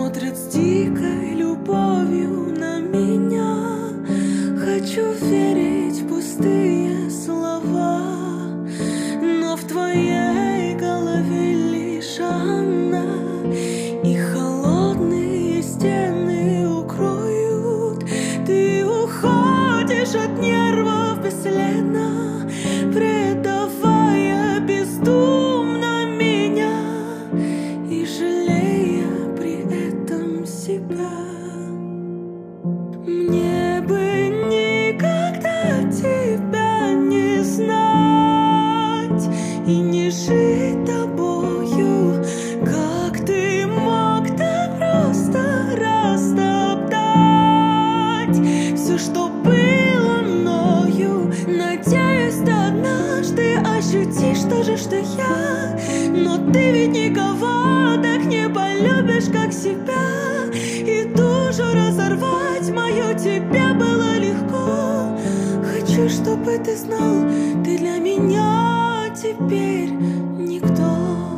смотрят с дикой любовью на меня. Хочу верить в пустые слова, но в твоей голове лишь она, и холодные стены укроют. Ты уходишь от нервов бесследно, предавая бездумно меня и жалея при этом себя. Мне бы никогда тебя не знать и не жить тобою. Как ты мог так просто растоптать все, что было мною? Надеюсь, ты однажды ощутишь то же, что я. Но ты ведь никого так не полюбишь, как себя. И душу разорвать мою тебе было легко. Хочу, чтобы ты знал, ты для меня теперь никто.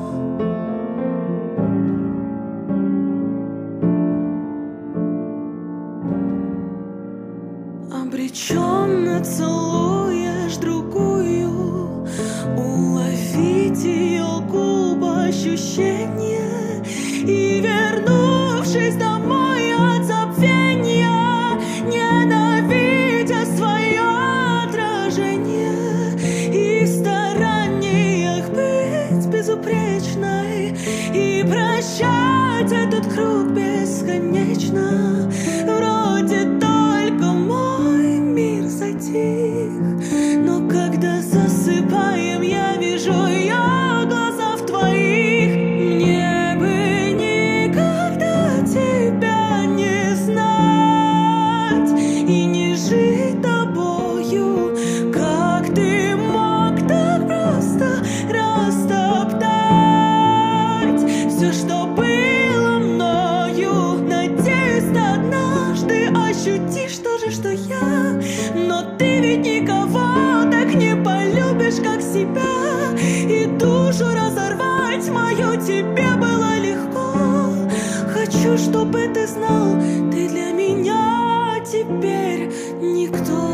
Обреченно целуешь другую, уловить ее губ ощущения и, вернувшись домой от забвения, ненавидя свое отражение и в стараниях быть безупречной и прощать этот круг бесконечно. Вроде только мой мир затих, но когда засыпаем, я вижу ее глаза в твоих. Мне бы никогда тебя не знать и не жить тобою. Как ты мог так просто растоптать все, что было мною? Надеюсь, ты однажды ощутишь то же, что я. Но ты ведь никого так не полюбишь, как себя. И душу разорвать мою тебе было легко. Хочу, чтобы ты знал, ты для меня теперь никто.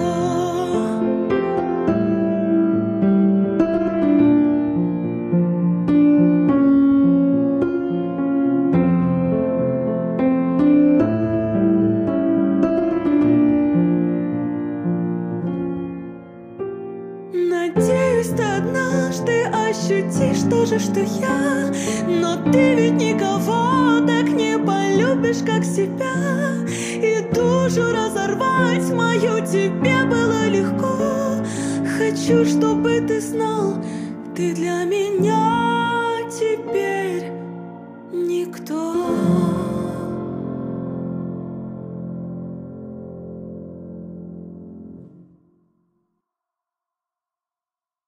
Надеюсь, ты однажды ощутишь то же, что я. Но ты ведь никого так не полюбишь, как себя. И душу разорвать мою тебе было легко. Хочу, чтобы ты знал, ты для меня теперь